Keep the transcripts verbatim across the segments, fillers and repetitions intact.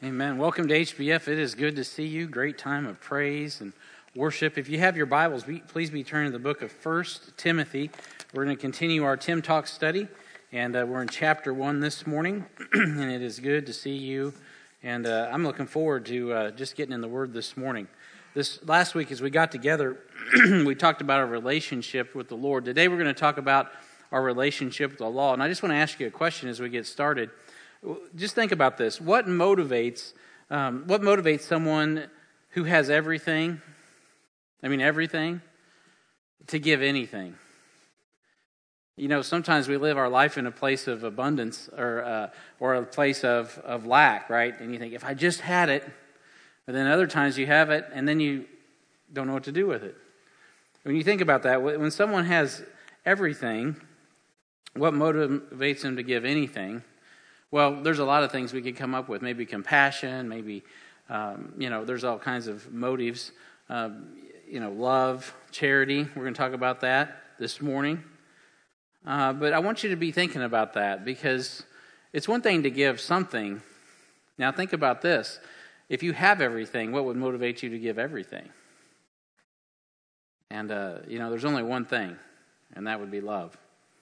Amen. Welcome to H B F. It is good to see you. Great time of praise and worship. If you have your Bibles, be, please be turning to the book of First Timothy. We're going to continue our Tim Talk study, and uh, we're in chapter one this morning, and it is good to see you. And uh, I'm looking forward to uh, just getting in the Word this morning. This last week, as we got together, we talked about our relationship with the Lord. Today, we're going to talk about our relationship with the law. And I just want to ask you a question as we get started. Just think about this. What motivates um, what motivates someone who has everything, I mean everything, to give anything? You know, sometimes we live our life in a place of abundance or uh, or a place of, of lack, right? And you think, if I just had it, but then other times you have it and then you don't know what to do with it. When you think about that, when someone has everything, what motivates them to give anything? Well, there's a lot of things we could come up with. Maybe compassion, maybe, um, you know, there's all kinds of motives. Um, you know, love, charity. We're going to talk about that this morning. Uh, but I want you to be thinking about that, because it's one thing to give something. Now think about this. If you have everything, what would motivate you to give everything? And, uh, you know, there's only one thing, and that would be love.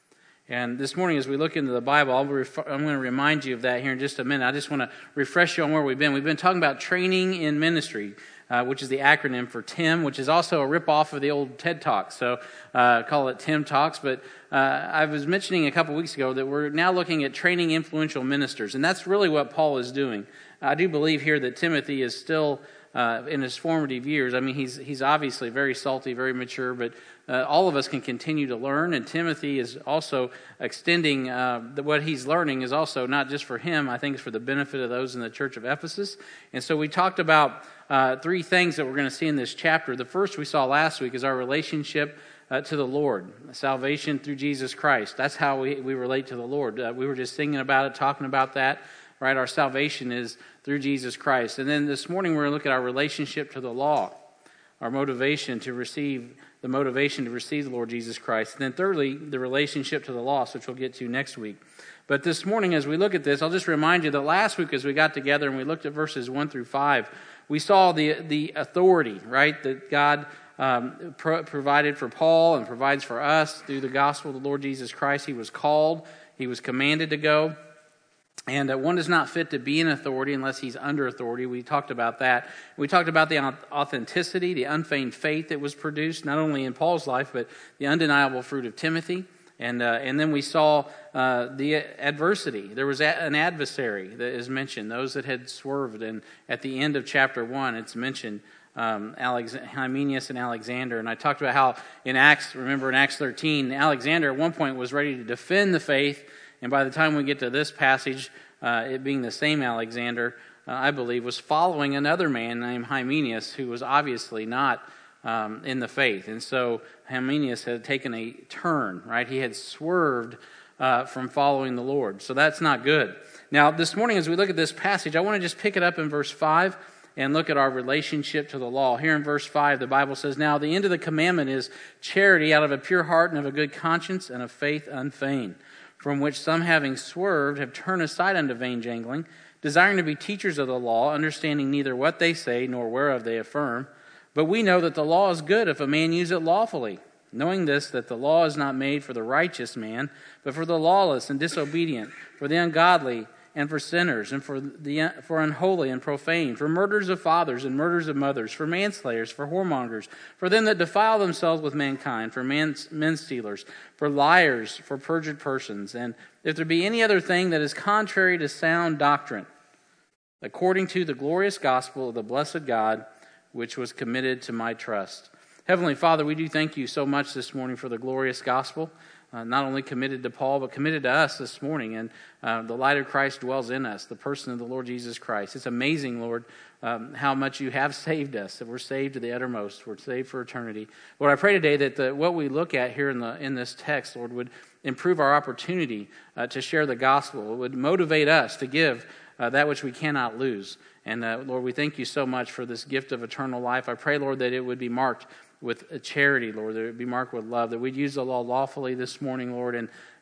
And this morning, as we look into the Bible, I'll ref- I'm going to remind you of that here in just a minute. I just want to refresh you on where we've been. We've been talking about training in ministry, uh, which is the acronym for TIM, which is also a ripoff of the old TED Talks. So uh, call it Tim Talks. But uh, I was mentioning a couple weeks ago that we're now looking at training influential ministers, and that's really what Paul is doing. I do believe here that Timothy is still uh, in his formative years. I mean, he's he's obviously very salty, very mature, but Uh, all of us can continue to learn, and Timothy is also extending uh, the, what he's learning is also not just for him. I think it's for the benefit of those in the church of Ephesus. And so we talked about uh, three things that we're going to see in this chapter. The first we saw last week is our relationship uh, to the Lord, salvation through Jesus Christ. That's how we, we relate to the Lord. Uh, we were just singing about it, talking about that, right? Our salvation is through Jesus Christ. And then this morning we're going to look at our relationship to the law, our motivation to receive the motivation to receive the Lord Jesus Christ. And then thirdly, the relationship to the lost, which we'll get to next week. But this morning, as we look at this, I'll just remind you that last week as we got together and we looked at verses one through five, we saw the the authority, right, that God um, pro- provided for Paul and provides for us through the gospel of the Lord Jesus Christ. He was called, he was commanded to go. And uh, one is not fit to be an authority unless he's under authority. We talked about that. We talked about the authenticity, the unfeigned faith that was produced, not only in Paul's life, but the undeniable fruit of Timothy. And uh, and then we saw uh, the adversity. There was a, an adversary that is mentioned, those that had swerved. And at the end of chapter one, it's mentioned um, Alex, Hymenaeus and Alexander. And I talked about how in Acts, remember in Acts thirteen, Alexander at one point was ready to defend the faith. And by the time we get to this passage, uh, it being the same Alexander, uh, I believe, was following another man named Hymenaeus, who was obviously not um, in the faith. And so Hymenaeus had taken a turn, right? He had swerved uh, from following the Lord. So that's not good. Now, this morning, as we look at this passage, I want to just pick it up in verse five and look at our relationship to the law. Here in verse five, the Bible says, "Now the end of the commandment is charity out of a pure heart and of a good conscience and of faith unfeigned, from which some, having swerved, have turned aside unto vain jangling, desiring to be teachers of the law, understanding neither what they say nor whereof they affirm. But we know that the law is good if a man use it lawfully, knowing this, that the law is not made for the righteous man, but for the lawless and disobedient, for the ungodly, and for sinners, and for the for unholy and profane, for murderers of fathers and murderers of mothers, for manslayers, for whoremongers, for them that defile themselves with mankind, for men, men stealers, for liars, for perjured persons, and if there be any other thing that is contrary to sound doctrine, according to the glorious gospel of the blessed God, which was committed to my trust." Heavenly Father, we do thank you so much this morning for the glorious gospel. Uh, not only committed to Paul, but committed to us this morning. And uh, the light of Christ dwells in us, the person of the Lord Jesus Christ. It's amazing, Lord, um, how much you have saved us, that we're saved to the uttermost. We're saved for eternity. Lord, I pray today that the, what we look at here in the in this text, Lord, would improve our opportunity uh, to share the gospel. It would motivate us to give uh, that which we cannot lose. And uh, Lord, we thank you so much for this gift of eternal life. I pray, Lord, that it would be marked with charity, Lord, that it would be marked with love, that we'd use the law lawfully this morning, Lord, and,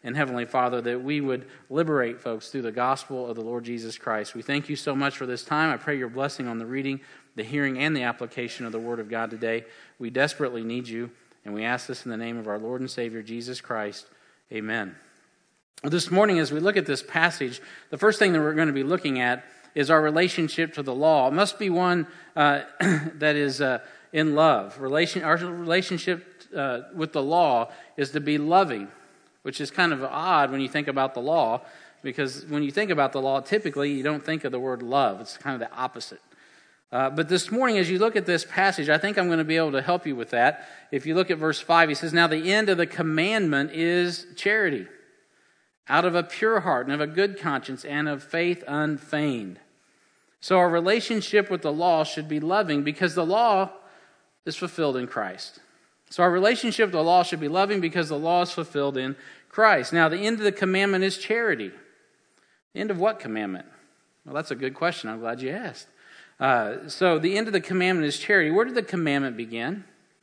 And Heavenly Father, that we would liberate folks through the gospel of the Lord Jesus Christ. We thank you so much for this time. I pray your blessing on the reading, the hearing, and the application of the Word of God today. We desperately need you, and we ask this in the name of our Lord and Savior, Jesus Christ. Amen. This morning, as we look at this passage, the first thing that we're going to be looking at is our relationship to the law. It must be one uh, that is uh, in love. Relation, our relationship uh, with the law is to be loving, which is kind of odd when you think about the law, because when you think about the law, typically you don't think of the word love. It's kind of the opposite. Uh, but this morning, as you look at this passage, I think I'm going to be able to help you with that. If you look at verse five, he says, "Now the end of the commandment is charity, out of a pure heart and of a good conscience and of faith unfeigned." So our relationship with the law should be loving because the law is fulfilled in Christ. So our relationship with the law should be loving because the law is fulfilled in Christ. Now, the end of the commandment is charity. The end of what commandment? Well, that's a good question. I'm glad you asked. Uh, so the end of the commandment is charity. Where did the commandment begin?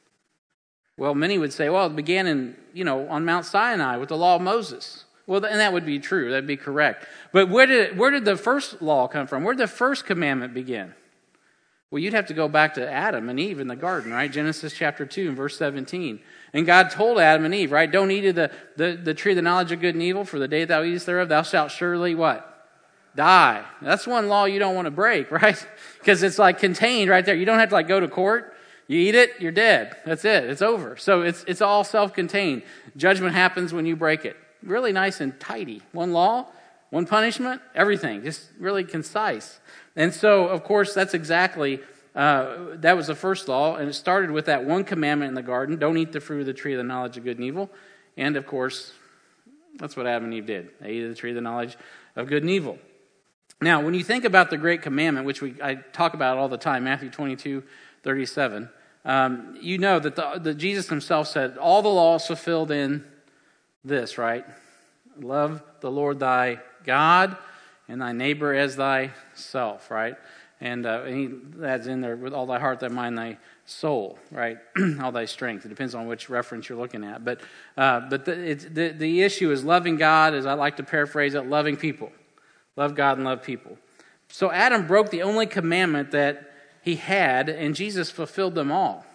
Well, many would say, well, it began in, you know, on Mount Sinai with the law of Moses. Well, and that would be true. That'd be correct. But where did where did the first law come from? Where did the first commandment begin? Well, you'd have to go back to Adam and Eve in the garden, right? Genesis chapter two and verse seventeen. And God told Adam and Eve, right? Don't eat of the, the, the tree of the knowledge of good and evil, for the day thou eatest thereof, thou shalt surely what? Die. That's one law you don't want to break, right? Because it's like contained right there. You don't have to like go to court. You eat it, you're dead. That's it. It's over. So it's it's all self-contained. Judgment happens when you break it. Really nice and tidy. One law, one punishment, everything. Just really concise. And so, of course, that's exactly, uh, that was the first law, and it started with that one commandment in the garden, don't eat the fruit of the tree of the knowledge of good and evil. And, of course, that's what Adam and Eve did. They ate of the tree of the knowledge of good and evil. Now, when you think about the great commandment, which we I talk about all the time, Matthew twenty-two thirty-seven, um, you know that the, the Jesus himself said, all the law is fulfilled in this, right? Love the Lord thy God and thy neighbor as thyself, right? And, uh, and he adds in there with all thy heart, thy mind, thy soul, right? All thy strength. It depends on which reference you're looking at. But uh, but the, it's, the the issue is loving God, as I like to paraphrase it, loving people. Love God and love people. So Adam broke the only commandment that he had, and Jesus fulfilled them all.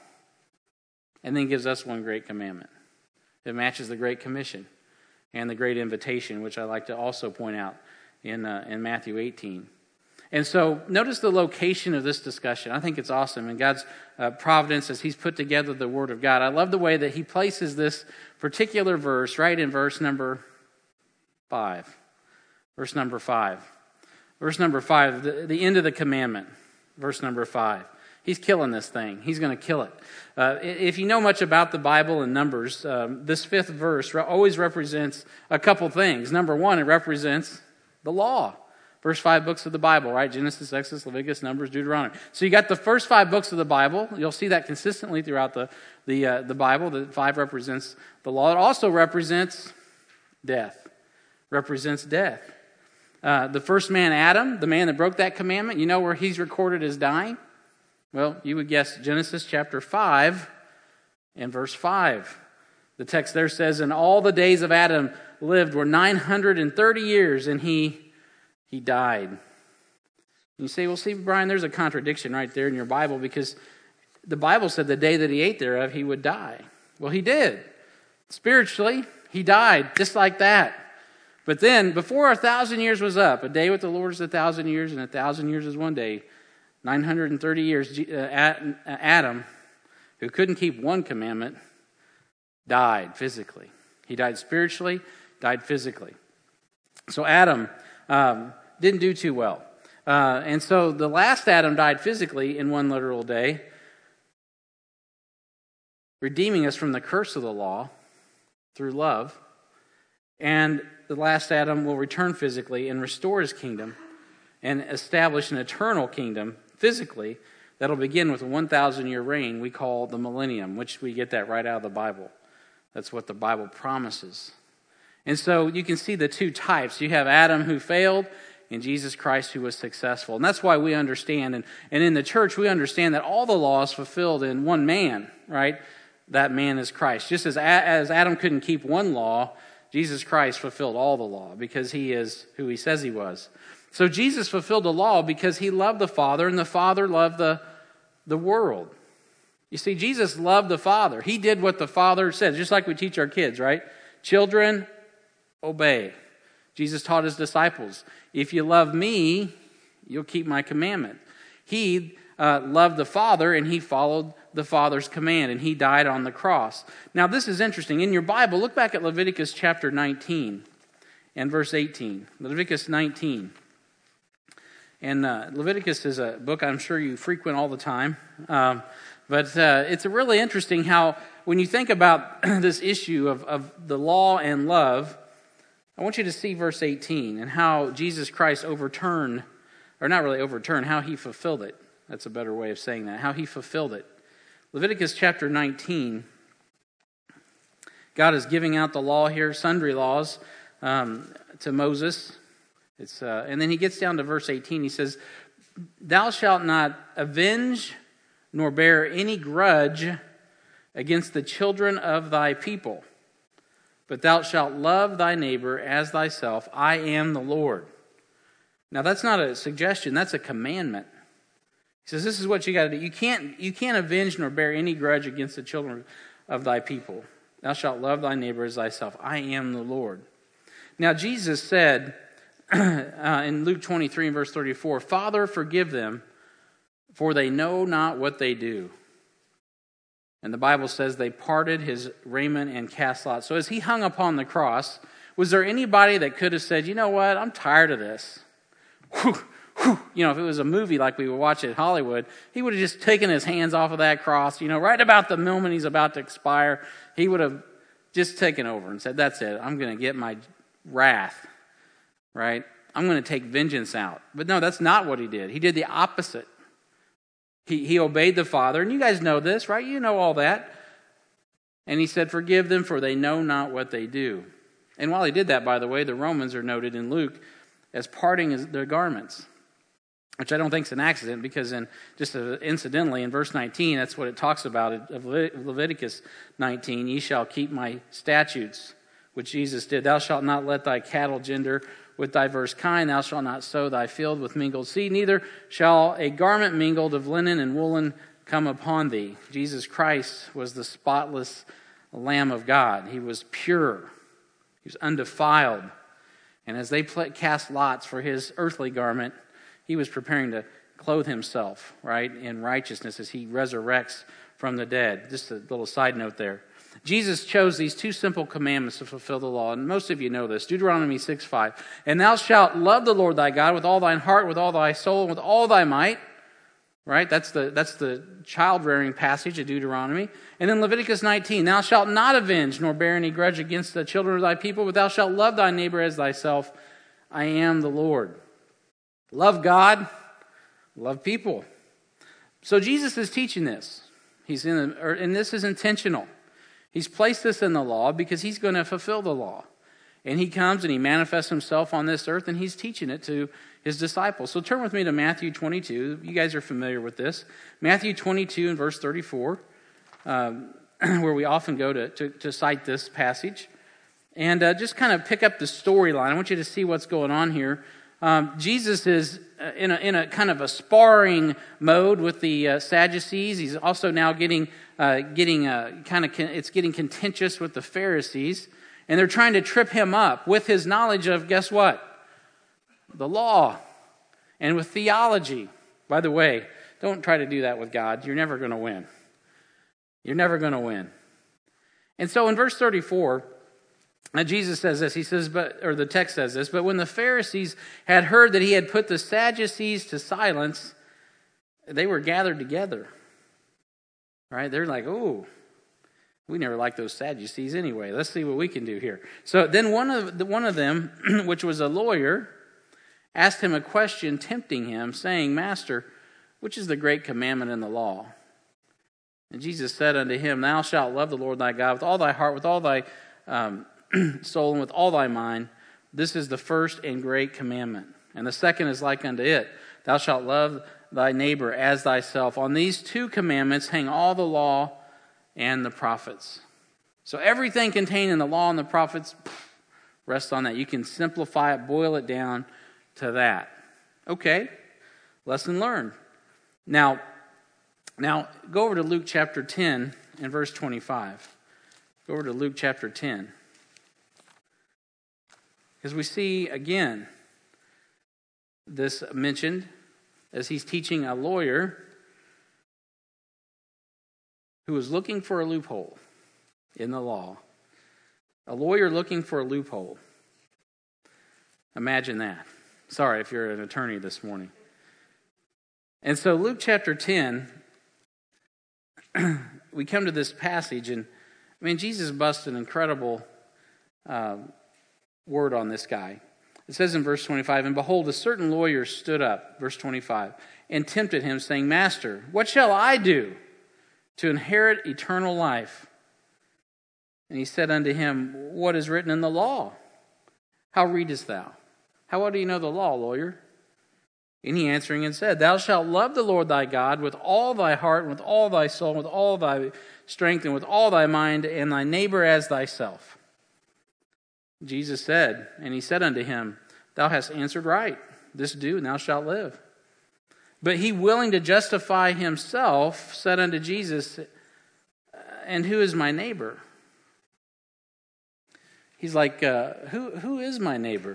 And then gives us one great commandment. It matches the Great Commission and the Great Invitation, which I like to also point out in uh, in Matthew eighteen. And so notice the location of this discussion. I think it's awesome. And God's uh, providence as he's put together the Word of God. I love the way that he places this particular verse right in verse number five. Verse number five. Verse number five, the, the end of the commandment. Verse number five. He's killing this thing. He's going to kill it. Uh, if you know much about the Bible and Numbers, um, this fifth verse always represents a couple things. Number one, it represents the law. First five books of the Bible, right? Genesis, Exodus, Leviticus, Numbers, Deuteronomy. So you got the first five books of the Bible. You'll see that consistently throughout the the uh, the Bible. The five represents the law. It also represents death. Represents death. Uh, the first man, Adam, the man that broke that commandment, you know where he's recorded as dying? Well, you would guess Genesis chapter five and verse five. The text there says, "And all the days of Adam lived were nine hundred thirty years, and he he died." And you say, well, see, Brian, there's a contradiction right there in your Bible, because the Bible said the day that he ate thereof, he would die. Well, he did. Spiritually, he died just like that. But then, before a thousand years was up, a day with the Lord is a thousand years, and a thousand years is one day. nine hundred thirty years, Adam, who couldn't keep one commandment, died physically. He died spiritually, died physically. So Adam um, didn't do too well. Uh, and so the last Adam died physically in one literal day, redeeming us from the curse of the law through love. And the last Adam will return physically and restore his kingdom and establish an eternal kingdom physically that'll begin with a one thousand year reign we call the millennium, which we get that right out of the Bible. That's what the Bible promises. And so you can see the two types. You have Adam who failed and Jesus Christ who was successful. And that's why we understand, and, and in the church we understand that all the law is fulfilled in one man, right? That man is Christ. Just as, as Adam couldn't keep one law, Jesus Christ fulfilled all the law because he is who he says he was. So Jesus fulfilled the law because he loved the Father, and the Father loved the, the world. You see, Jesus loved the Father. He did what the Father said, just like we teach our kids, right? Children, obey. Jesus taught his disciples, if you love me, you'll keep my commandment. He uh, loved the Father, and he followed the Father's command, and he died on the cross. Now, this is interesting. In your Bible, look back at Leviticus chapter nineteen and verse eighteen. Leviticus nineteen. And uh, Leviticus is a book I'm sure you frequent all the time. Um, but uh, it's really interesting how, when you think about this issue of, of the law and love, I want you to see verse eighteen and how Jesus Christ overturned, or not really overturned, how he fulfilled it. That's a better way of saying that, how he fulfilled it. Leviticus chapter nineteen, God is giving out the law here, sundry laws, um, to Moses. It's uh, and then he gets down to verse eighteen. He says, "Thou shalt not avenge nor bear any grudge against the children of thy people, but thou shalt love thy neighbor as thyself. I am the Lord." Now that's not a suggestion, that's a commandment. He says, this is what you got to do. You can't, you can't avenge nor bear any grudge against the children of thy people. Thou shalt love thy neighbor as thyself. I am the Lord. Now Jesus said uh, in Luke twenty-three and verse thirty-four, "Father, forgive them, for they know not what they do." And the Bible says they parted his raiment and cast lots. So as he hung upon the cross, was there anybody that could have said, you know what, I'm tired of this? Whew, whew. You know, if it was a movie like we would watch at Hollywood, he would have just taken his hands off of that cross. You know, right about the moment he's about to expire, he would have just taken over and said, that's it, I'm going to get my wrath, right? I'm going to take vengeance out. But no, that's not what he did. He did the opposite. He, he obeyed the Father, and you guys know this, right? You know all that. And he said, forgive them, for they know not what they do. And while he did that, by the way, the Romans are noted in Luke as parting their garments, which I don't think is an accident, because in just incidentally in verse nineteen, that's what it talks about of Leviticus nineteen. Ye shall keep my statutes, which Jesus did. Thou shalt not let thy cattle gender with diverse kind. Thou shalt not sow thy field with mingled seed. Neither shall a garment mingled of linen and woolen come upon thee. Jesus Christ was the spotless Lamb of God. He was pure. He was undefiled. And as they cast lots for his earthly garment, he was preparing to clothe himself, right, in righteousness as he resurrects from the dead. Just a little side note there. Jesus chose these two simple commandments to fulfill the law, and most of you know this. Deuteronomy six five. And thou shalt love the Lord thy God with all thine heart, with all thy soul, and with all thy might. Right? That's the that's the child-rearing passage of Deuteronomy. And then Leviticus nineteen. Thou shalt not avenge nor bear any grudge against the children of thy people, but thou shalt love thy neighbor as thyself. I am the Lord. Love God, love people. So Jesus is teaching this. He's in, a, or, and this is intentional. He's placed this in the law because he's going to fulfill the law. And he comes and he manifests himself on this earth, and he's teaching it to his disciples. So turn with me to Matthew twenty-two. You guys are familiar with this. Matthew twenty-two and verse thirty-four, um, where we often go to, to, to cite this passage. And uh, just kind of pick up the storyline. I want you to see what's going on here. Um, Jesus is in a, in a kind of a sparring mode with the uh, Sadducees. He's also now getting uh, getting uh, kind of con- it's getting contentious with the Pharisees, and they're trying to trip him up with his knowledge of, guess what? The law, and with theology. By the way, don't try to do that with God. You're never going to win. You're never going to win. And so in verse thirty-four. Now Jesus says this, he says, but or the text says this, but when the Pharisees had heard that he had put the Sadducees to silence, they were gathered together. Right? They're like, oh, we never liked those Sadducees anyway. Let's see what we can do here. So then one of the, one of them, which was a lawyer, asked him a question, tempting him, saying, Master, which is the great commandment in the law? And Jesus said unto him, Thou shalt love the Lord thy God with all thy heart, with all thy um, soul, and with all thy mind. This is the first and great commandment. And the second is like unto it. Thou shalt love thy neighbor as thyself. On these two commandments hang all the law and the prophets. So everything contained in the law and the prophets, Rest on that. You can simplify it, boil it down to that. Okay, lesson learned. Now, now go over to Luke chapter ten and verse twenty-five. Go over to Luke chapter ten. Because we see, again, this mentioned as he's teaching a lawyer who was looking for a loophole in the law. A lawyer looking for a loophole. Imagine that. Sorry if you're an attorney this morning. And so Luke chapter ten, we come to this passage, and I mean, Jesus busts an incredible uh, word on this guy. It says in verse twenty-five, and behold, a certain lawyer stood up, verse twenty-five, and tempted him, saying, Master, what shall I do to inherit eternal life? And he said unto him, what is written in the law? How readest thou? How well do you know the law, lawyer? And he answering and said, Thou shalt love the Lord thy God with all thy heart, and with all thy soul, and with all thy strength, and with all thy mind, and thy neighbor as thyself. Jesus said, and he said unto him, Thou hast answered right. This do, and thou shalt live. But he, willing to justify himself, said unto Jesus, And who is my neighbor? He's like, uh, who who is my neighbor?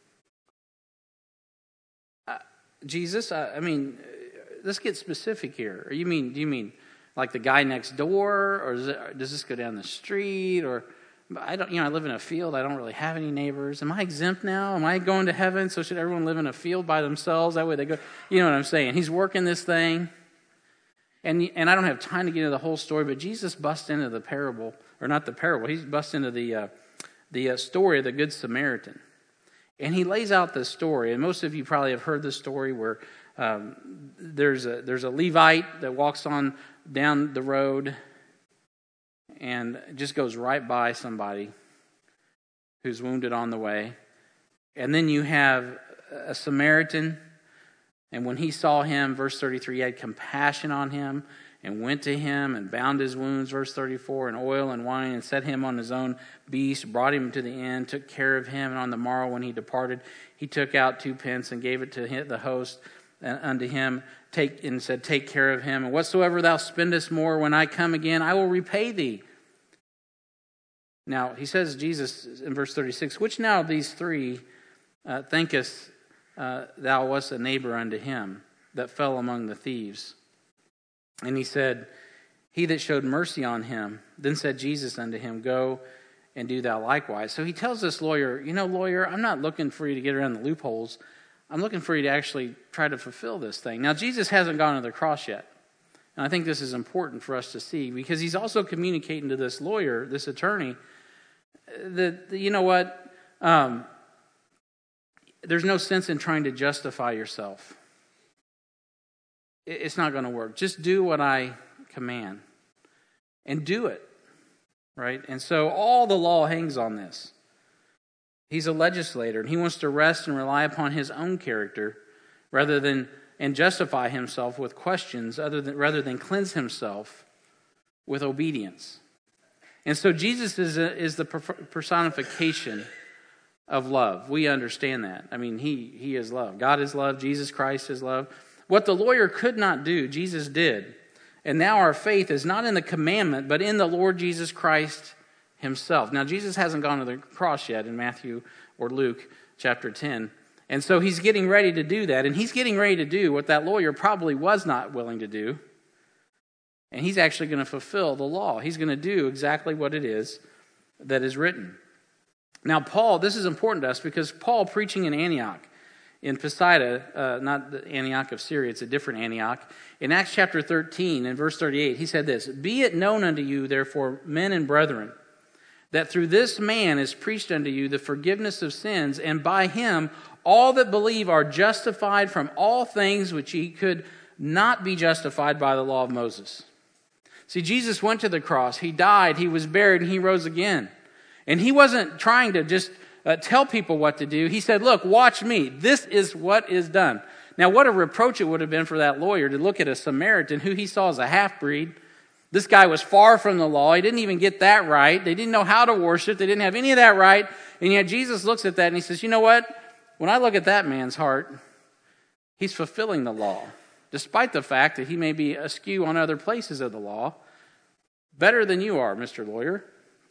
Uh, Jesus, I, I mean, let's get specific here. Or you mean, do you mean like the guy next door, or does, it, does this go down the street? Or I don't, you know, I live in a field. I don't really have any neighbors. Am I exempt now? Am I going to heaven? So should everyone live in a field by themselves? That way they go. You know what I'm saying? He's working this thing, and and I don't have time to get into the whole story. But Jesus busts into the parable, or not the parable. He busts into the. Uh, the uh, story of the Good Samaritan. And he lays out this story, and most of you probably have heard this story where um, there's a there's a Levite that walks on down the road and just goes right by somebody who's wounded on the way. And then you have a Samaritan, and when he saw him, verse thirty-three, he had compassion on him, and went to him and bound his wounds, verse thirty-four, and oil and wine, and set him on his own beast, brought him to the inn, took care of him. And on the morrow when he departed, he took out two pence and gave it to the host unto him, take and said, Take care of him, and whatsoever thou spendest more, when I come again, I will repay thee. Now, he says, Jesus, in verse thirty-six, which now of these three uh, thinkest uh, thou wast a neighbor unto him that fell among the thieves? And he said, He that showed mercy on him. Then said Jesus unto him, Go and do thou likewise. So he tells this lawyer, you know, lawyer, I'm not looking for you to get around the loopholes. I'm looking for you to actually try to fulfill this thing. Now, Jesus hasn't gone to the cross yet. And I think this is important for us to see, because he's also communicating to this lawyer, this attorney, that, you know what, um, there's no sense in trying to justify yourself. It's not going to work. Just do what I command. And do it. Right? And so all the law hangs on this. He's a legislator, and he wants to rest and rely upon his own character rather than and justify himself with questions other than, rather than cleanse himself with obedience. And so Jesus is, a, is the personification of love. We understand that. I mean, he, he is love. God is love. Jesus Christ is love. What the lawyer could not do, Jesus did. And now our faith is not in the commandment, but in the Lord Jesus Christ himself. Now, Jesus hasn't gone to the cross yet in Matthew or Luke chapter ten. And so he's getting ready to do that. And he's getting ready to do what that lawyer probably was not willing to do. And he's actually going to fulfill the law. He's going to do exactly what it is that is written. Now, Paul, this is important to us because Paul, preaching in Antioch, in Pisidia, uh, not the Antioch of Syria, it's a different Antioch. In Acts chapter thirteen, in verse thirty-eight, he said this, Be it known unto you, therefore, men and brethren, that through this man is preached unto you the forgiveness of sins, and by him all that believe are justified from all things which ye could not be justified by the law of Moses. See, Jesus went to the cross, he died, he was buried, and he rose again. And he wasn't trying to just Uh, tell people what to do. He said, look, watch me. This is what is done. Now, what a reproach it would have been for that lawyer to look at a Samaritan who he saw as a half-breed, This guy was far from the law. He didn't even get that right. They didn't know how to worship. They didn't have any of that right. And yet Jesus looks at that and he says, you know what? When I look at that man's heart, he's fulfilling the law, despite the fact that he may be askew on other places of the law. Better than you are, Mister Lawyer.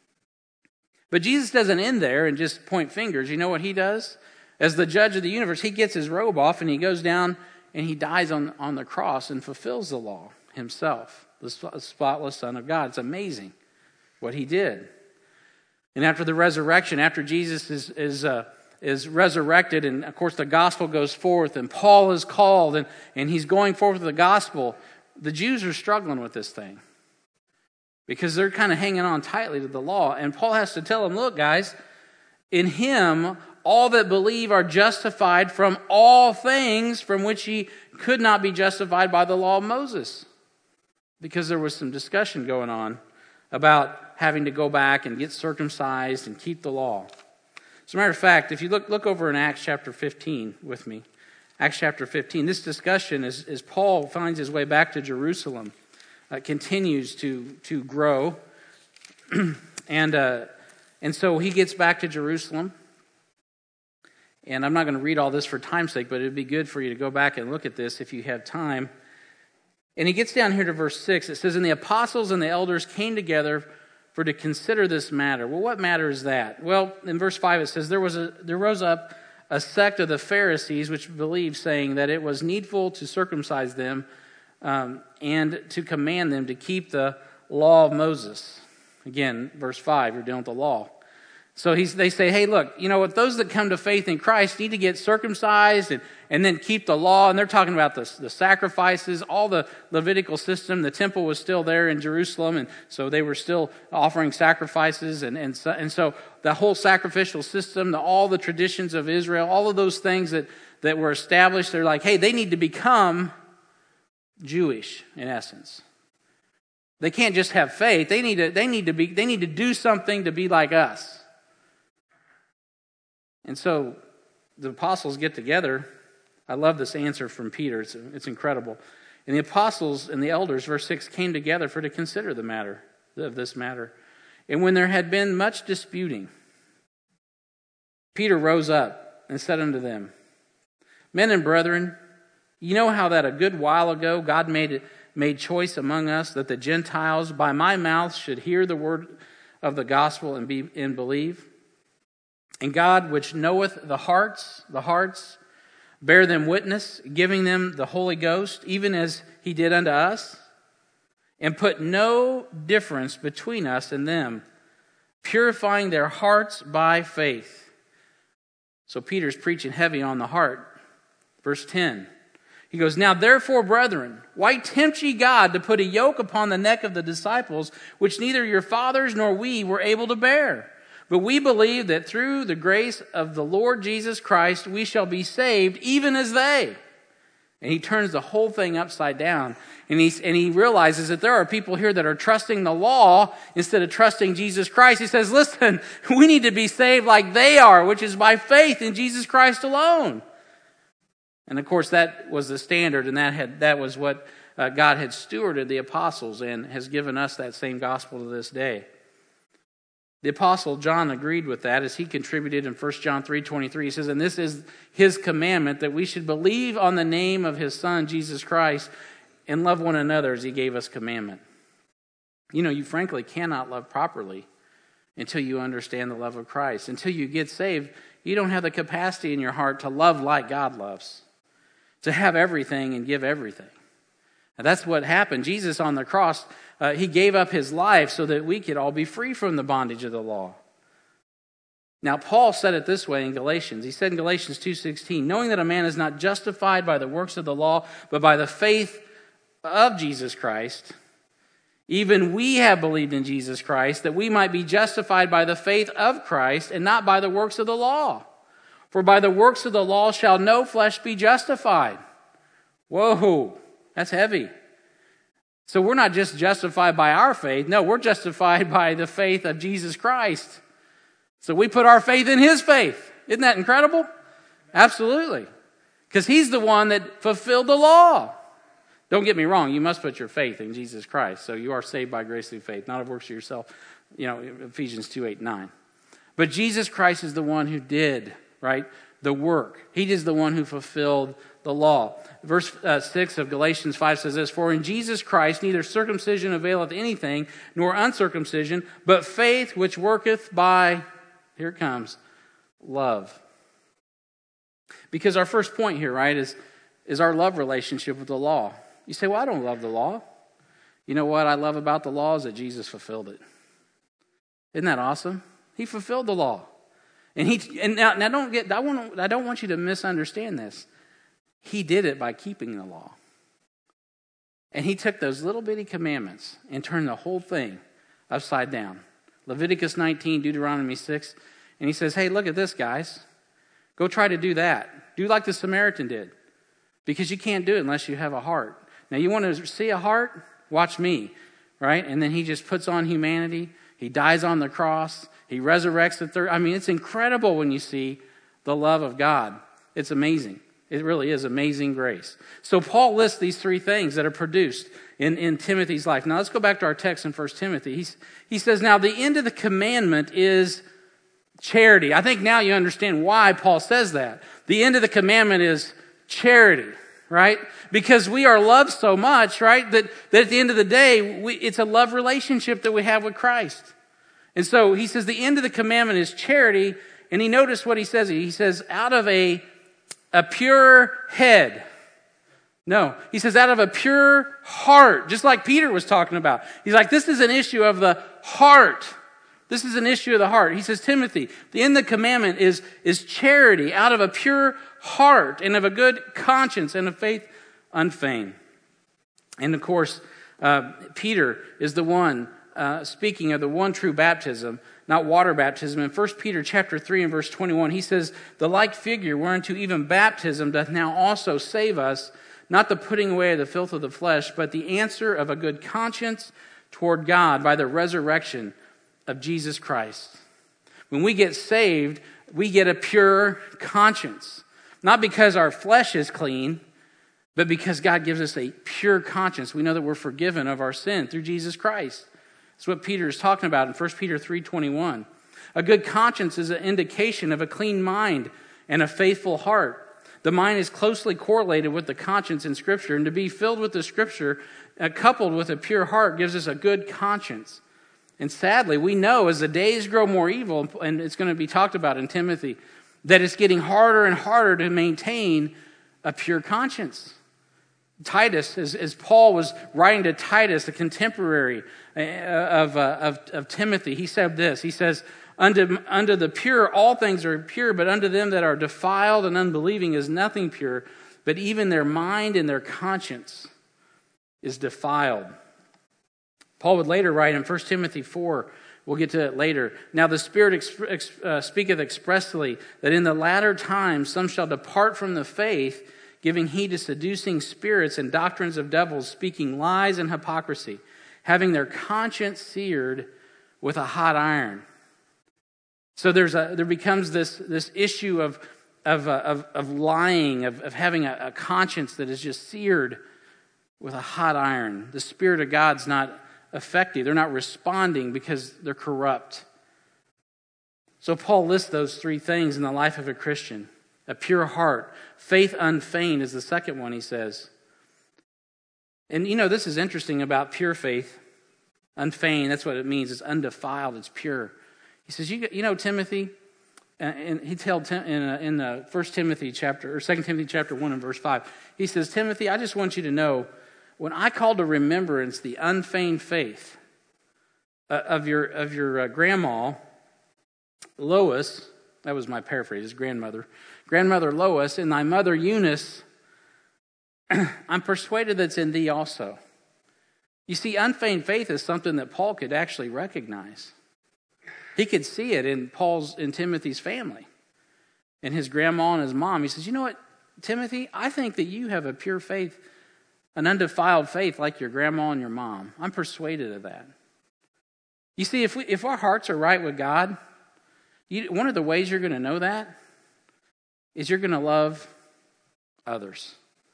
But Jesus doesn't end there and just point fingers. You know what he does? As the judge of the universe, he gets his robe off and he goes down and he dies on, on the cross and fulfills the law himself, the spotless Son of God. It's amazing what he did. And after the resurrection, after Jesus is is uh, is resurrected, and of course the gospel goes forth, and Paul is called, and, and he's going forth with the gospel, the Jews are struggling with this thing because they're kind of hanging on tightly to the law. And Paul has to tell them, look, guys, in him all that believe are justified from all things from which ye could not be justified by the law of Moses. Because there was some discussion going on about having to go back and get circumcised and keep the law. As a matter of fact, if you look look over in Acts chapter fifteen with me, Acts chapter fifteen, this discussion is, as Paul finds his way back to Jerusalem, uh, continues to, to grow. and uh, and so he gets back to Jerusalem. And I'm not going to read all this for time's sake, but it would be good for you to go back and look at this if you have time. And he gets down here to verse six. It says, and the apostles and the elders came together for to consider this matter. Well, what matter is that? Well, in verse five it says, there was a there rose up a sect of the Pharisees which believed, saying that it was needful to circumcise them um, and to command them to keep the law of Moses. Again, verse five, you're dealing with the law. So he's, they say, hey, look, you know what? Those that come to faith in Christ need to get circumcised and, and then keep the law. And they're talking about the, the sacrifices, all the Levitical system. The temple was still there in Jerusalem, and so they were still offering sacrifices. And, and, so, and so the whole sacrificial system, the, all the traditions of Israel, all of those things that, that were established, they're like, hey, they need to become Jewish in essence. They can't just have faith. They need to, they need to be, they need to do something to be like us. And so the apostles get together. I love this answer from Peter. It's, it's incredible. And the apostles and the elders, verse six, came together for to consider the matter of this matter. And when there had been much disputing, Peter rose up and said unto them, men and brethren, you know how that a good while ago God made it, made choice among us that the Gentiles by my mouth should hear the word of the gospel and be and believe. And God, which knoweth the hearts, the hearts, bear them witness, giving them the Holy Ghost, even as he did unto us, and put no difference between us and them, purifying their hearts by faith. So Peter's preaching heavy on the heart. Verse ten. He goes, now therefore, brethren, why tempt ye God to put a yoke upon the neck of the disciples, which neither your fathers nor we were able to bear? But we believe that through the grace of the Lord Jesus Christ, we shall be saved, even as they. And he turns the whole thing upside down. And he, and he realizes that there are people here that are trusting the law instead of trusting Jesus Christ. He says, listen, we need to be saved like they are, which is by faith in Jesus Christ alone. And of course, that was the standard, and that had that was what uh, God had stewarded the apostles and has given us that same gospel to this day. The apostle John agreed with that as he contributed in First John three twenty-three. He says, and this is his commandment, that we should believe on the name of his Son, Jesus Christ, and love one another as he gave us commandment. You know, you frankly cannot love properly until you understand the love of Christ. Until you get saved, you don't have the capacity in your heart to love like God loves, to have everything and give everything. And that's what happened. Jesus on the cross, uh, he gave up his life so that we could all be free from the bondage of the law. Now, Paul said it this way in Galatians. He said in Galatians two sixteen, knowing that a man is not justified by the works of the law, but by the faith of Jesus Christ, even we have believed in Jesus Christ, that we might be justified by the faith of Christ and not by the works of the law. For by the works of the law shall no flesh be justified. Whoa, that's heavy. So we're not just justified by our faith. No, we're justified by the faith of Jesus Christ. So we put our faith in his faith. Isn't that incredible? Absolutely. Because he's the one that fulfilled the law. Don't get me wrong, you must put your faith in Jesus Christ. So you are saved by grace through faith, not of works of yourself. You know, Ephesians two, eight, nine. But Jesus Christ is the one who did, right, the work. He is the one who fulfilled the law. Verse uh, six of Galatians five says this, "For in Jesus Christ neither circumcision availeth anything, nor uncircumcision, but faith which worketh by," here it comes, "love." Because our first point here, right, is, is our love relationship with the law. You say, well, I don't love the law. You know what I love about the law is that Jesus fulfilled it. Isn't that awesome? He fulfilled the law. And he and now, now don't get I want I don't want you to misunderstand this. He did it by keeping the law. And he took those little bitty commandments and turned the whole thing upside down. Leviticus nineteen, Deuteronomy six, and he says, "Hey, look at this, guys. Go try to do that. Do like the Samaritan did. Because you can't do it unless you have a heart. Now, you want to see a heart? Watch me." Right? And then he just puts on humanity. He dies on the cross. He resurrects the third. I mean, it's incredible when you see the love of God. It's amazing. It really is amazing grace. So Paul lists these three things that are produced in, in Timothy's life. Now, let's go back to our text in First Timothy. He's, he says, now the end of the commandment is charity. I think now you understand why Paul says that. The end of the commandment is charity, right? Because we are loved so much, right, that, that at the end of the day, we, it's a love relationship that we have with Christ. And so he says the end of the commandment is charity, and he noticed what he says. He says, out of a, a pure head. No, he says out of a pure heart, just like Peter was talking about. He's like, this is an issue of the heart. This is an issue of the heart. He says, Timothy, the end of the commandment is, is charity out of a pure heart and of a good conscience and a faith unfeigned. And of course, uh, Peter is the one uh, speaking of the one true baptism, not water baptism. In First Peter chapter three and verse twenty-one, he says, the like figure whereunto even baptism doth now also save us, not the putting away of the filth of the flesh, but the answer of a good conscience toward God by the resurrection of Jesus Christ. When we get saved, we get a pure conscience. Not because our flesh is clean, but because God gives us a pure conscience. We know that we're forgiven of our sin through Jesus Christ. That's what Peter is talking about in First Peter three twenty-one. A good conscience is an indication of a clean mind and a faithful heart. The mind is closely correlated with the conscience in Scripture, and to be filled with the Scripture, uh, coupled with a pure heart, gives us a good conscience. And sadly, we know as the days grow more evil, and it's going to be talked about in Timothy, that it's getting harder and harder to maintain a pure conscience. Titus, as, as Paul was writing to Titus, a contemporary of, uh, of, of Timothy, he said this. He says, unto, unto the pure all things are pure, but unto them that are defiled and unbelieving is nothing pure, but even their mind and their conscience is defiled. Paul would later write in First Timothy four, we'll get to it later. Now the Spirit exp- ex- uh, speaketh expressly that in the latter times some shall depart from the faith, giving heed to seducing spirits and doctrines of devils, speaking lies and hypocrisy, having their conscience seared with a hot iron. So there's a there becomes this this issue of of uh, of, of lying, of, of having a, a conscience that is just seared with a hot iron. The Spirit of God's not effective. They're not responding because they're corrupt. So Paul lists those three things in the life of a Christian. A pure heart. Faith unfeigned is the second one, he says. And you know, this is interesting about pure faith. Unfeigned, that's what it means. It's undefiled, it's pure. He says, you, you know, Timothy, and he told Tim, in, uh, in the First Timothy chapter, or Second Timothy chapter one and verse five, he says, Timothy, I just want you to know, when I call to remembrance the unfeigned faith uh, of your of your uh, grandma, Lois, that was my paraphrase, his grandmother, grandmother Lois, and thy mother Eunice, I'm persuaded that's in thee also. You see, unfeigned faith is something that Paul could actually recognize. He could see it in Paul's, in Timothy's family, in his grandma and his mom. He says, you know what, Timothy, I think that you have a pure faith, an undefiled faith like your grandma and your mom. I'm persuaded of that. You see, if we, if our hearts are right with God, you, one of the ways you're going to know that is you're going to love others.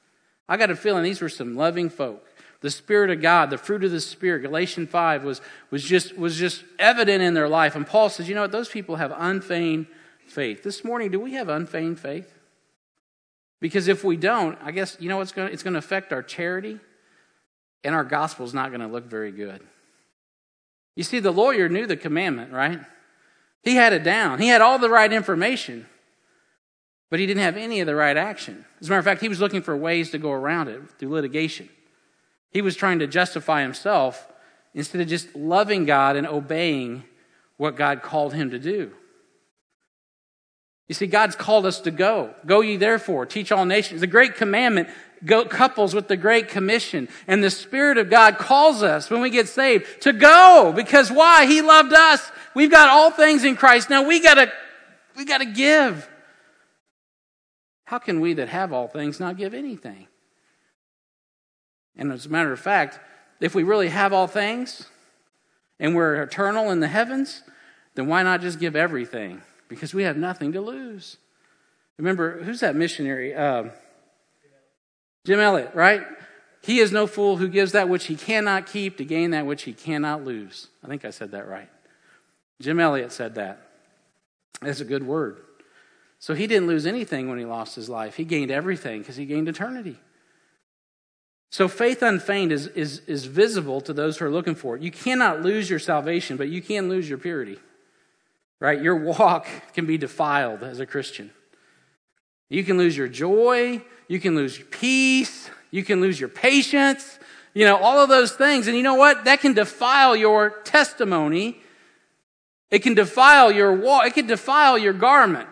I got a feeling these were some loving folk. The Spirit of God, the fruit of the Spirit, Galatians five, was, was, just, was just evident in their life. And Paul says, you know what, those people have unfeigned faith. This morning, do we have unfeigned faith? Because if we don't, I guess, you know what's going to, it's going to affect our charity, and our gospel's not going to look very good. You see, the lawyer knew the commandment, right? He had it down. He had all the right information, but he didn't have any of the right action. As a matter of fact, he was looking for ways to go around it through litigation. He was trying to justify himself instead of just loving God and obeying what God called him to do. You see, God's called us to go. Go ye therefore, teach all nations. The great commandment go, couples with the great commission. And the Spirit of God calls us when we get saved to go. Because why? He loved us. We've got all things in Christ. Now we gotta, we gotta give. How can we that have all things not give anything? And as a matter of fact, if we really have all things and we're eternal in the heavens, then why not just give everything? Because we have nothing to lose. Remember, who's that missionary? Um, Jim Elliot, right? He is no fool who gives that which he cannot keep to gain that which he cannot lose. I think I said that right. Jim Elliot said that. That's a good word. So he didn't lose anything when he lost his life. He gained everything because he gained eternity. So faith unfeigned is, is, is visible to those who are looking for it. You cannot lose your salvation, but you can lose your purity. Right? Your walk can be defiled as a Christian. You can lose your joy. You can lose your peace. You can lose your patience. You know, all of those things. And you know what? That can defile your testimony. It can defile your walk. It can defile your garment.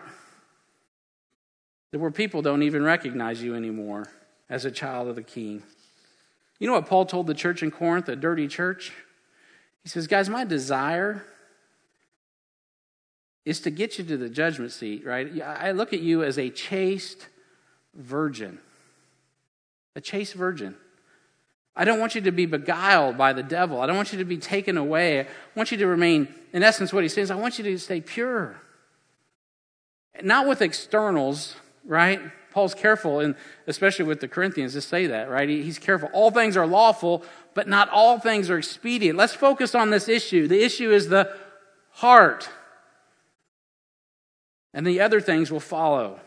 Where people don't even recognize you anymore as a child of the King. You know what Paul told the church in Corinth, a dirty church? He says, guys, my desire is to get you to the judgment seat, right? I look at you as a chaste virgin. A chaste virgin. I don't want you to be beguiled by the devil. I don't want you to be taken away. I want you to remain, in essence, what he says, I want you to stay pure. Not with externals, right? Paul's careful, and especially with the Corinthians, to say that, right? He's careful. All things are lawful, but not all things are expedient. Let's focus on this issue. The issue is the heart. And the other things will follow.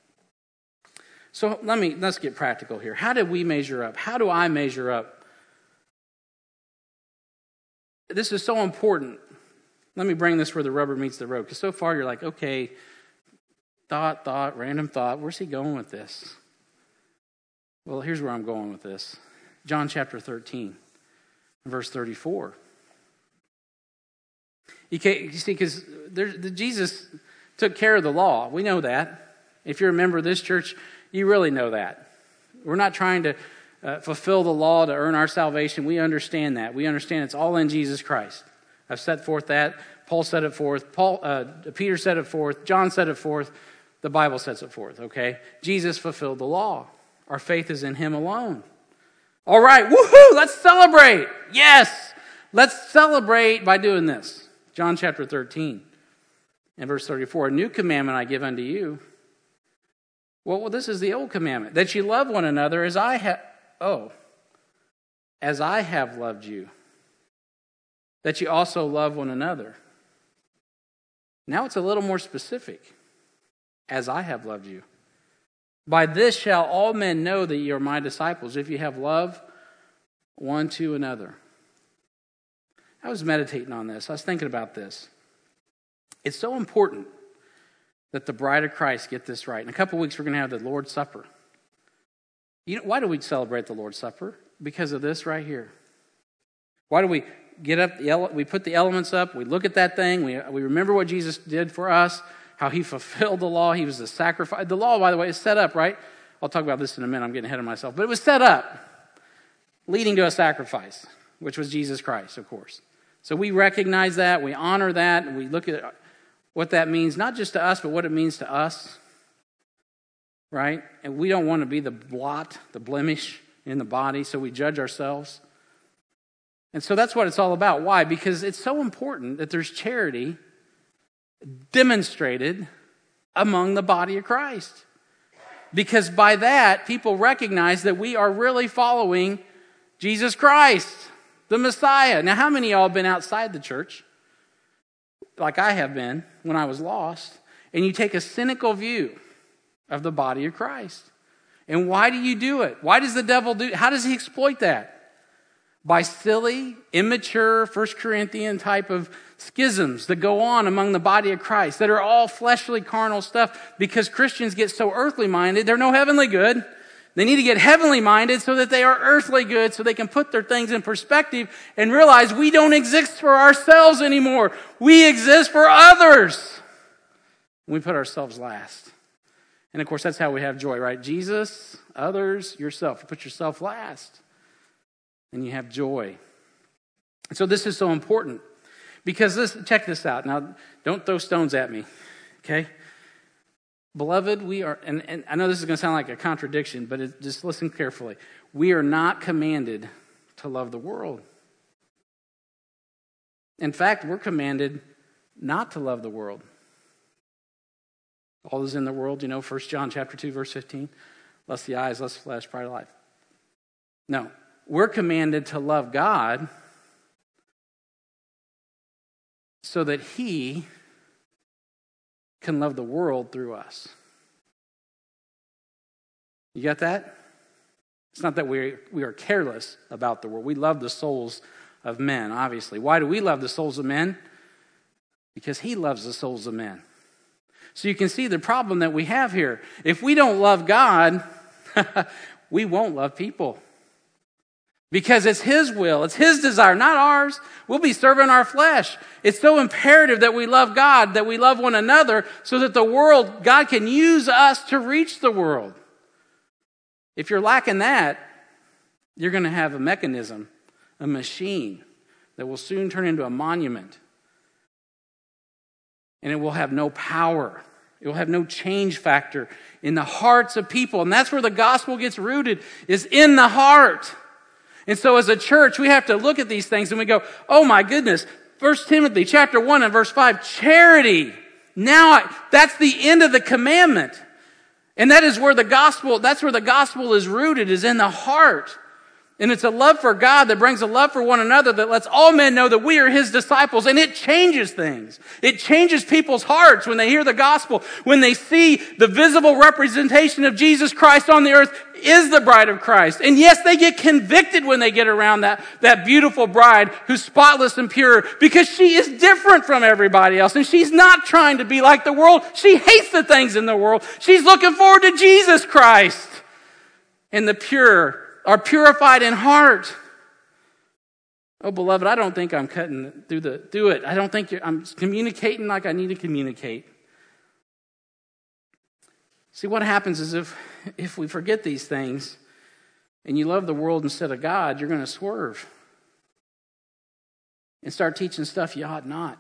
So let me, let's get practical here. How did we measure up? How do I measure up? This is so important. Let me bring this where the rubber meets the road. Because so far you're like, okay, thought, thought, random thought. Where's he going with this? Well, here's where I'm going with this. John chapter thirteen, verse thirty-four. You, you see, because Jesus took care of the law. We know that. If you're a member of this church, you really know that. We're not trying to uh, fulfill the law to earn our salvation. We understand that. We understand it's all in Jesus Christ. I've set forth that. Paul set it forth. Paul, uh, Peter set it forth. John set it forth. The Bible sets it forth, okay? Jesus fulfilled the law. Our faith is in him alone. All right, woohoo, let's celebrate. Yes, let's celebrate by doing this. John chapter thirteen and verse thirty-four. A new commandment I give unto you. Well, well this is the old commandment, that you love one another as I have, oh, as I have loved you, that you also love one another. Now it's a little more specific. As I have loved you. By this shall all men know that you are my disciples, if you have love one to another. I was meditating on this. I was thinking about this. It's so important that the bride of Christ get this right. In a couple of weeks, we're going to have the Lord's Supper. You know, why do we celebrate the Lord's Supper? Because of this right here. Why do we get up, we put the elements up, we look at that thing, we, we remember what Jesus did for us, how he fulfilled the law. He was the sacrifice. The law, by the way, is set up, right? I'll talk about this in a minute. I'm getting ahead of myself. But it was set up, leading to a sacrifice, which was Jesus Christ, of course. So we recognize that. We honor that. And we look at what that means, not just to us, but what it means to us, right? And we don't want to be the blot, the blemish in the body, so we judge ourselves. And so that's what it's all about. Why? Because it's so important that there's charity demonstrated among the body of Christ. Because by that, people recognize that we are really following Jesus Christ, the Messiah. Now, how many of y'all have been outside the church, like I have been when I was lost, and you take a cynical view of the body of Christ? And why do you do it? Why does the devil do? How does he exploit that? By silly, immature, First Corinthian type of schisms that go on among the body of Christ that are all fleshly, carnal stuff, because Christians get so earthly minded, they're no heavenly good. They need to get heavenly minded so that they are earthly good, so they can put their things in perspective and realize we don't exist for ourselves anymore. We exist for others. We put ourselves last. And of course, that's how we have joy, right? Jesus, others, yourself. You put yourself last, and you have joy. So this is so important because this, check this out. Now, don't throw stones at me, okay? Beloved, we are, and, and I know this is going to sound like a contradiction, but it, just listen carefully. We are not commanded to love the world. In fact, we're commanded not to love the world. All is in the world, you know, First John chapter two, verse fifteen. Lust the eyes, lust the flesh, pride of life. No, we're commanded to love God so that He can love the world through us. You got that? It's not that we we are careless about the world. We love the souls of men, obviously. Why do we love the souls of men? Because He loves the souls of men. So you can see the problem that we have here. If we don't love God, we won't love people. Because it's His will, it's His desire, not ours. We'll be serving our flesh. It's so imperative that we love God, that we love one another, so that the world, God can use us to reach the world. If you're lacking that, you're going to have a mechanism, a machine, that will soon turn into a monument. And it will have no power. It will have no change factor in the hearts of people. And that's where the gospel gets rooted, is in the heart. And so as a church, we have to look at these things and we go, oh my goodness, First Timothy chapter one and verse five, charity. Now, I, that's the end of the commandment. And that is where the gospel, that's where the gospel is rooted, is in the heart. And it's a love for God that brings a love for one another that lets all men know that we are His disciples. And it changes things. It changes people's hearts when they hear the gospel, when they see the visible representation of Jesus Christ on the earth is the bride of Christ. And yes, they get convicted when they get around that, that beautiful bride who's spotless and pure, because she is different from everybody else. And she's not trying to be like the world. She hates the things in the world. She's looking forward to Jesus Christ and the pure are purified in heart. Oh, beloved, I don't think I'm cutting through the through it. I don't think you're, I'm communicating like I need to communicate. See, what happens is if if we forget these things and you love the world instead of God, you're going to swerve and start teaching stuff you ought not.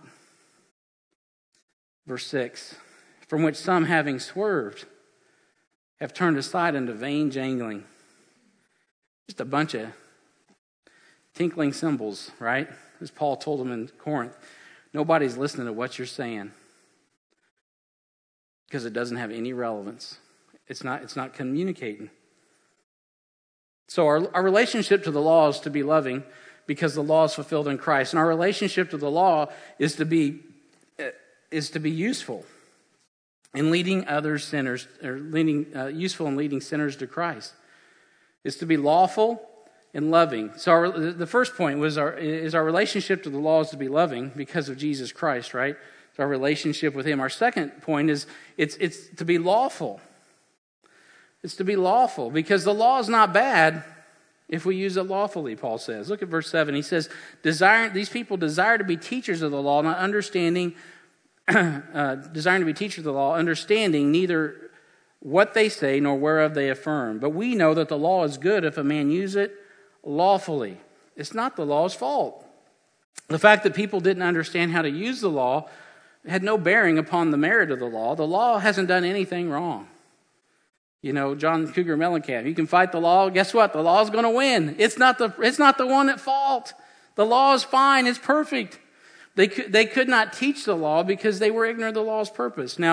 Verse six, from which some, having swerved, have turned aside into vain jangling. Just a bunch of tinkling cymbals, right? As Paul told them in Corinth. Nobody's listening to what you're saying because it doesn't have any relevance. It's not, it's not communicating. So our, our relationship to the law is to be loving because the law is fulfilled in Christ. And our relationship to the law is to be, is to be useful in leading other sinners, or leading, uh, useful in leading sinners to Christ. Is to be lawful and loving. So our, the first point was our, is our relationship to the law is to be loving because of Jesus Christ, right? It's our relationship with Him. Our second point is it's it's to be lawful. It's to be lawful because the law is not bad if we use it lawfully, Paul says. Look at verse seven. He says, "Desire these people desire to be teachers of the law, not understanding, uh, desiring to be teachers of the law, understanding neither what they say, nor whereof they affirm. But we know that the law is good if a man use it lawfully." It's not the law's fault. The fact that people didn't understand how to use the law had no bearing upon the merit of the law. The law hasn't done anything wrong. You know, John Cougar Mellencamp, you can fight the law. Guess what? The law is going to win. It's not the it's not the one at fault. The law is fine. It's perfect. They could, they could not teach the law because they were ignorant of the law's purpose. Now,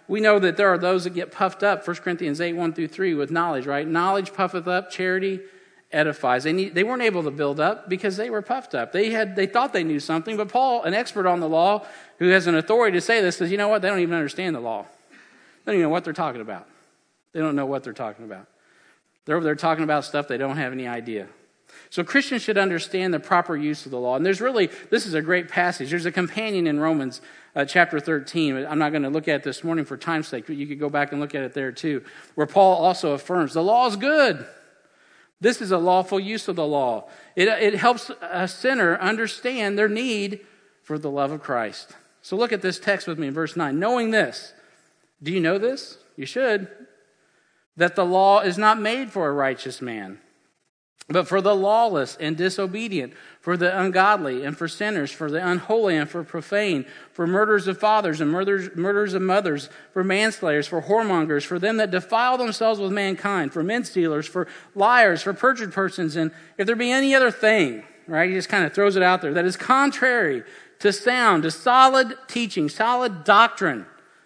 we know that there are those that get puffed up, First Corinthians eight, one through three, with knowledge, right? Knowledge puffeth up, charity edifies. They need, they weren't able to build up because they were puffed up. They had they thought they knew something, but Paul, an expert on the law, who has an authority to say this, says, you know what? They don't even understand the law. They don't even know what they're talking about. They don't know what they're talking about. They're over there talking about stuff they don't have any idea. So Christians should understand the proper use of the law. And there's really, this is a great passage. There's a companion in Romans uh, chapter thirteen. I'm not going to look at it this morning for time's sake, but you could go back and look at it there too, where Paul also affirms the law is good. This is a lawful use of the law. It, it helps a sinner understand their need for the love of Christ. So look at this text with me in verse nine. Knowing this, do you know this? You should. That the law is not made for a righteous man, but for the lawless and disobedient, for the ungodly and for sinners, for the unholy and for profane, for murderers of fathers and murderers, murderers of mothers, for manslayers, for whoremongers, for them that defile themselves with mankind, for men stealers, for liars, for perjured persons, and if there be any other thing, right, he just kind of throws it out there, that is contrary to sound, to solid teaching, solid doctrine.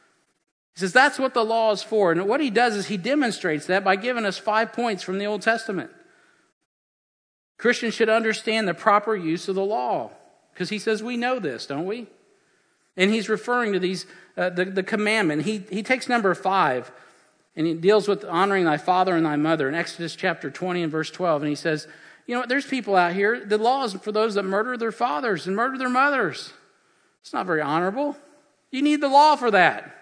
He says that's what the law is for. And what he does is he demonstrates that by giving us five points from the Old Testament. Christians should understand the proper use of the law, because he says we know this, don't we? And he's referring to these uh, the, the commandment. He, he takes number five, and he deals with honoring thy father and thy mother in Exodus chapter twenty and verse twelve. And he says, you know, there's people out here, the law is for those that murder their fathers and murder their mothers. It's not very honorable. You need the law for that.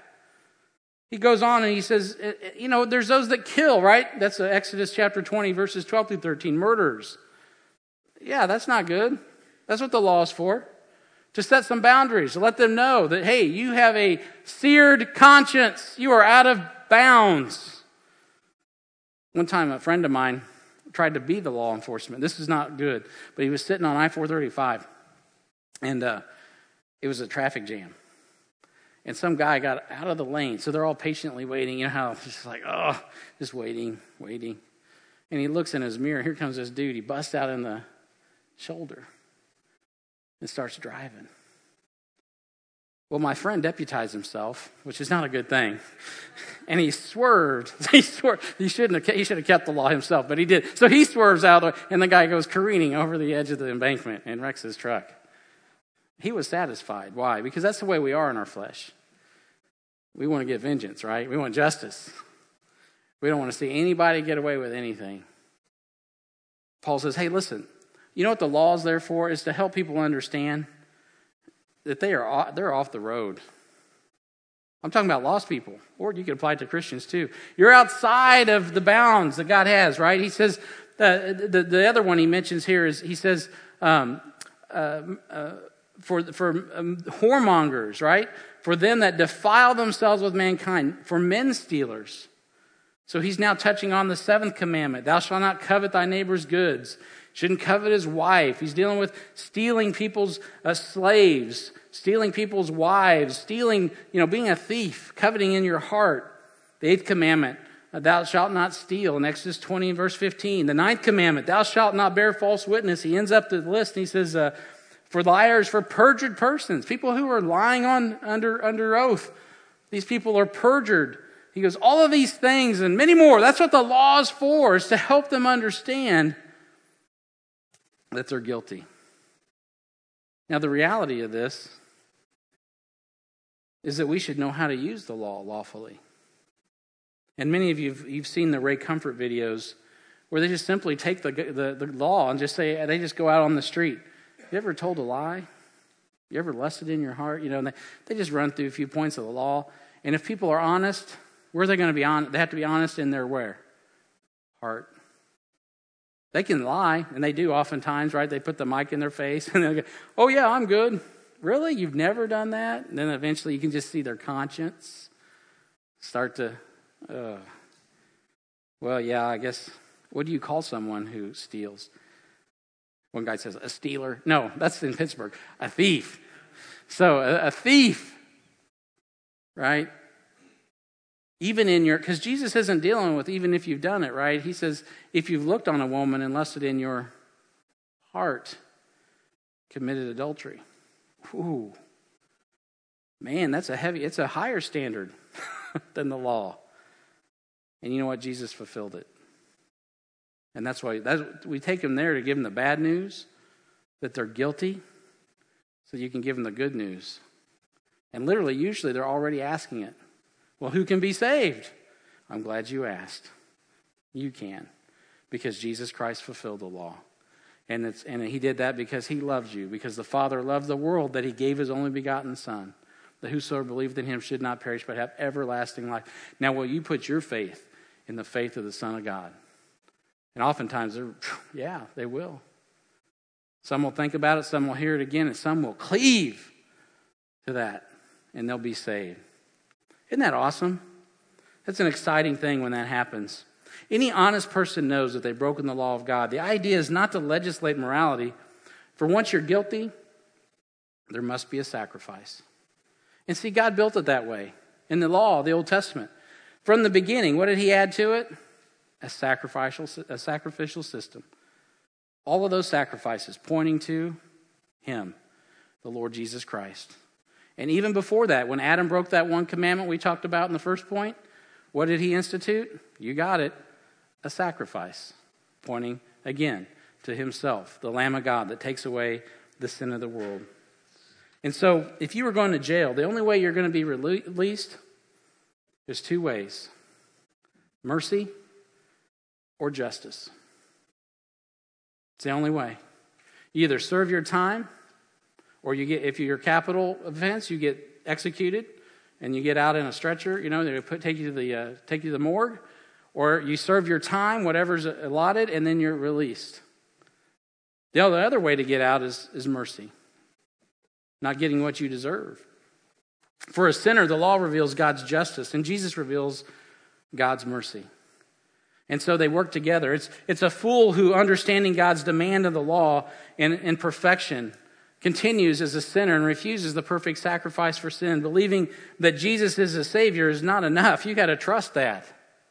He goes on and he says, you know, there's those that kill, right? That's Exodus chapter twenty, verses twelve through thirteen, murderers. Yeah, that's not good. That's what the law is for. To set some boundaries, to let them know that, hey, you have a seared conscience. You are out of bounds. One time, a friend of mine tried to be the law enforcement. This is not good. But he was sitting on I four thirty-five, and uh, it was a traffic jam. And some guy got out of the lane, so they're all patiently waiting. You know how it's just like, oh, just waiting, waiting. And he looks in his mirror. Here comes this dude. He busts out in the shoulder and starts driving. Well, my friend deputized himself, which is not a good thing, and he swerved. He swerved. He shouldn't have. He should have kept the law himself, but he did. So he swerves out, and the guy goes careening over the edge of the embankment and wrecks his truck. He was satisfied. Why? Because that's the way we are in our flesh. We want to get vengeance, right? We want justice. We don't want to see anybody get away with anything. Paul says, hey, listen, you know what the law is there for? Is to help people understand that they are they're off the road. I'm talking about lost people, or you can apply it to Christians too. You're outside of the bounds that God has, right? He says, uh, the, the other one he mentions here is, he says, um, uh, uh, for, for um, whoremongers, right? For them that defile themselves with mankind, for men stealers. So he's now touching on the seventh commandment. Thou shalt not covet thy neighbor's goods. Shouldn't covet his wife. He's dealing with stealing people's uh, slaves, stealing people's wives, stealing, you know, being a thief, coveting in your heart. The eighth commandment, uh, thou shalt not steal, in Exodus twenty and verse fifteen. The ninth commandment, thou shalt not bear false witness. He ends up the list and he says, uh, for liars, for perjured persons, people who are lying on under under oath. These people are perjured. He goes, all of these things and many more. That's what the law is for, is to help them understand that they're guilty. Now, the reality of this is that we should know how to use the law lawfully. And many of you, have, you've seen the Ray Comfort videos where they just simply take the, the, the law and just say, they just go out on the street. You ever told a lie? You ever lusted in your heart? You know, they, they just run through a few points of the law. And if people are honest, where are they going to be honest? They have to be honest in their where? Heart. They can lie, and they do oftentimes, right? They put the mic in their face, and they go, oh, yeah, I'm good. Really? You've never done that? And then eventually you can just see their conscience start to, uh, well, yeah, I guess, what do you call someone who steals? One guy says, a stealer. No, that's in Pittsburgh. A thief. So, a, a thief, right? Even in your, because Jesus isn't dealing with even if you've done it, right? He says, if you've looked on a woman and lusted in your heart, committed adultery. Ooh. Man, that's a heavy, it's a higher standard. than the law. And you know what? Jesus fulfilled it. And that's why that's, we take them there to give them the bad news, that they're guilty, so you can give them the good news. And literally, usually, they're already asking it. Well, who can be saved? I'm glad you asked. You can, because Jesus Christ fulfilled the law. And, it's, and he did that because he loves you, because the Father loved the world that he gave his only begotten Son, that whosoever believeth in him should not perish but have everlasting life. Now, will you put your faith in the faith of the Son of God? And oftentimes, they're, yeah, they will. Some will think about it, some will hear it again, and some will cleave to that, and they'll be saved. Isn't that awesome? That's an exciting thing when that happens. Any honest person knows that they've broken the law of God. The idea is not to legislate morality. For once you're guilty, there must be a sacrifice. And see, God built it that way. In the law, the Old Testament. From the beginning, what did he add to it? A sacrificial, a sacrificial system. All of those sacrifices pointing to him, the Lord Jesus Christ. And even before that, when Adam broke that one commandment we talked about in the first point, what did he institute? You got it. A sacrifice, pointing again to himself, the Lamb of God that takes away the sin of the world. And so, if you were going to jail, the only way you're going to be released is two ways: mercy or justice. It's the only way. You either serve your time, or you get, if you're a capital offense, you get executed, and you get out in a stretcher. You know, they put take you to the uh, take you to the morgue, or you serve your time, whatever's allotted, and then you're released. The other way to get out is, is mercy, not getting what you deserve. For a sinner, the law reveals God's justice, and Jesus reveals God's mercy. And so they work together. It's, it's a fool who, understanding God's demand of the law and, and perfection, continues as a sinner and refuses the perfect sacrifice for sin, believing that Jesus is a Savior is not enough. You got to trust that.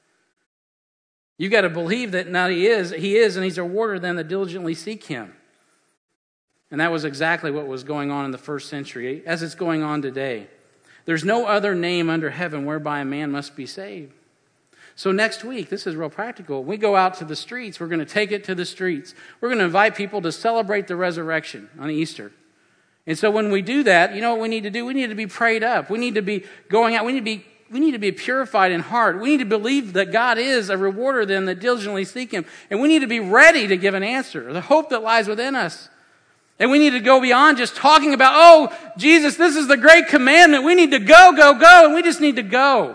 You got to believe that now he is, he is, and he's a rewarder of them that diligently seek him. And that was exactly what was going on in the first century, as it's going on today. There's no other name under heaven whereby a man must be saved. So next week, this is real practical. We go out to the streets. We're going to take it to the streets. We're going to invite people to celebrate the resurrection on Easter. And so when we do that, you know what we need to do? We need to be prayed up. We need to be going out. We need to be We need to be purified in heart. We need to believe that God is a rewarder of them that diligently seek him. And we need to be ready to give an answer, the hope that lies within us. And we need to go beyond just talking about, oh, Jesus, this is the great commandment. We need to go, go, go. And we just need to go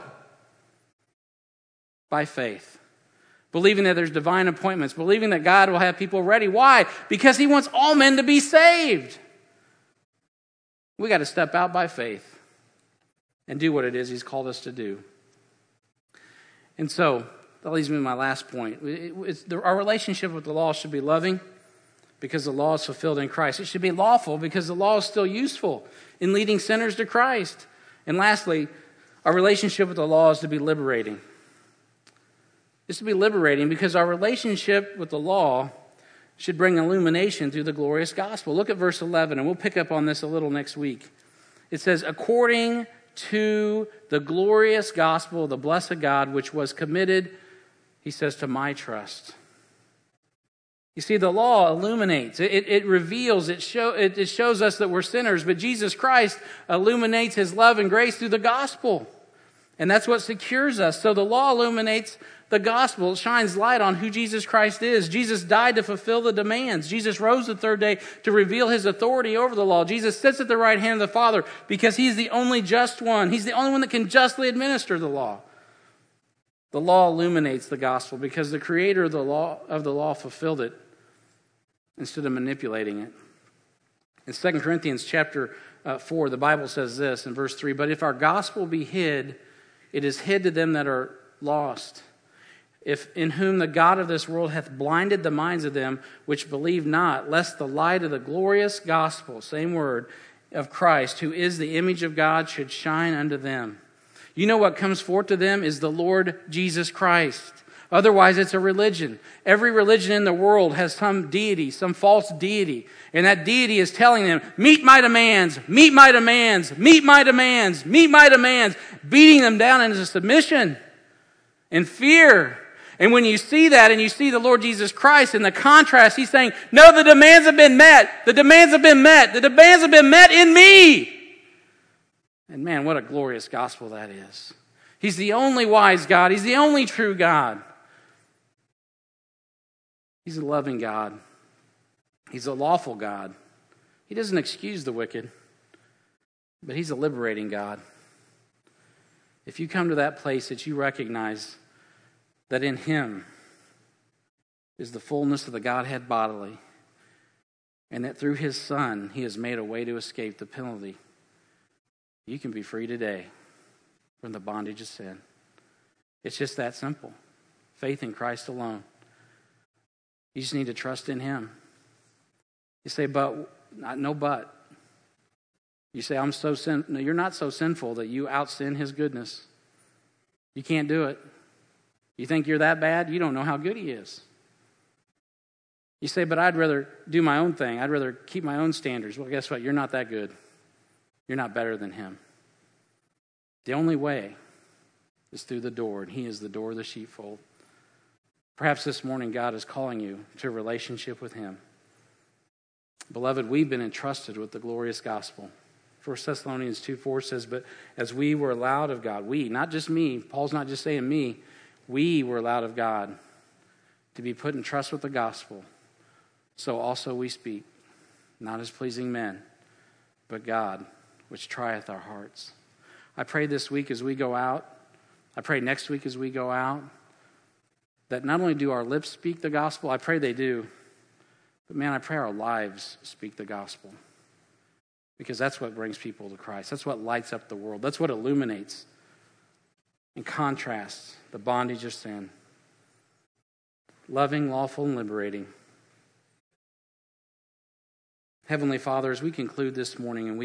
by faith. Believing that there's divine appointments. Believing that God will have people ready. Why? Because he wants all men to be saved. We got to step out by faith and do what it is he's called us to do. And so, that leads me to my last point. It's the, our relationship with the law should be loving because the law is fulfilled in Christ. It should be lawful because the law is still useful in leading sinners to Christ. And lastly, our relationship with the law is to be liberating. It's to be liberating because our relationship with the law should bring illumination through the glorious gospel. Look at verse eleven, and we'll pick up on this a little next week. It says, according to the glorious gospel of the blessed God, which was committed, he says, to my trust. You see, the law illuminates. It, it, it reveals. It, show, it, it shows us that we're sinners. But Jesus Christ illuminates his love and grace through the gospel. And that's what secures us. So the law illuminates the gospel. It shines light on who Jesus Christ is. Jesus died to fulfill the demands. Jesus rose the third day to reveal his authority over the law. Jesus sits at the right hand of the Father because he's the only just one. He's the only one that can justly administer the law. The law illuminates the gospel because the creator of the law, of the law fulfilled it instead of manipulating it. In Second Corinthians chapter uh, four, the Bible says this in verse three, but if our gospel be hid, it is hid to them that are lost, if in whom the God of this world hath blinded the minds of them which believe not, lest the light of the glorious gospel, same word, of Christ, who is the image of God, should shine unto them. You know what comes forth to them is the Lord Jesus Christ. Otherwise, it's a religion. Every religion in the world has some deity, some false deity. And that deity is telling them, meet my demands, meet my demands, meet my demands, meet my demands, beating them down into submission and fear. And when you see that and you see the Lord Jesus Christ in the contrast, he's saying, no, the demands have been met. The demands have been met. The demands have been met in me. And man, what a glorious gospel that is. He's the only wise God. He's the only true God. He's a loving God. He's a lawful God. He doesn't excuse the wicked, but he's a liberating God. If you come to that place that you recognize that in him is the fullness of the Godhead bodily, and that through his Son he has made a way to escape the penalty, you can be free today from the bondage of sin. It's just that simple. Faith in Christ alone. You just need to trust in him. You say, but, no but. You say, I'm so sin. No, you're not so sinful that you out-sin his goodness. You can't do it. You think you're that bad? You don't know how good he is. You say, but I'd rather do my own thing. I'd rather keep my own standards. Well, guess what? You're not that good. You're not better than him. The only way is through the door, and he is the door of the sheepfold. Perhaps this morning God is calling you to a relationship with him. Beloved, we've been entrusted with the glorious gospel. First Thessalonians two four says, but as we were allowed of God, we, not just me, Paul's not just saying me, we were allowed of God to be put in trust with the gospel. So also we speak, not as pleasing men, but God, which trieth our hearts. I pray this week as we go out, I pray next week as we go out, that not only do our lips speak the gospel, I pray they do, but man, I pray our lives speak the gospel. Because that's what brings people to Christ. That's what lights up the world. That's what illuminates and contrasts the bondage of sin. Loving, lawful, and liberating. Heavenly Father, as we conclude this morning and we